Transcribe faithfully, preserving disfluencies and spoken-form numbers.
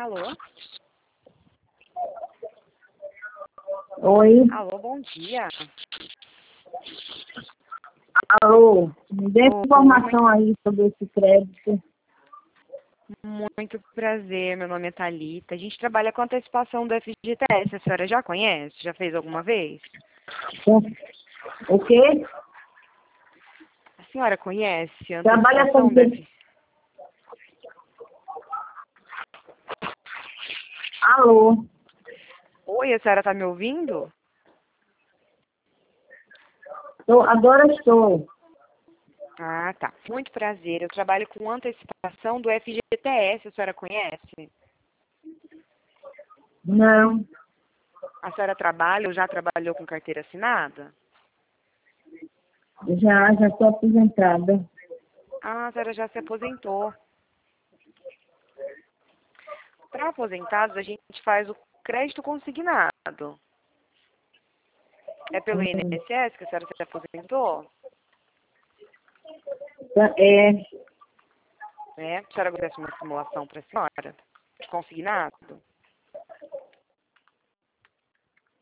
Alô? Oi. Alô, bom dia. Alô. Me dê Oi, informação aí sobre esse crédito. Muito prazer, meu nome é Thalita. A gente trabalha com antecipação do F G T S. A senhora já conhece? Já fez alguma vez? O quê? A senhora conhece a Trabalha antecipação com do F G T S? Alô. Oi, a senhora está me ouvindo? Tô, agora estou. Ah, tá. Muito prazer. Eu trabalho com antecipação do F G T S. A senhora conhece? Não. A senhora trabalha ou já trabalhou com carteira assinada? Já, já estou aposentada. Ah, a senhora já se aposentou. Para aposentados, a gente faz o crédito consignado. É pelo Hum. I N S S que a senhora se aposentou? É, É. A senhora oferece uma simulação para a senhora? De consignado?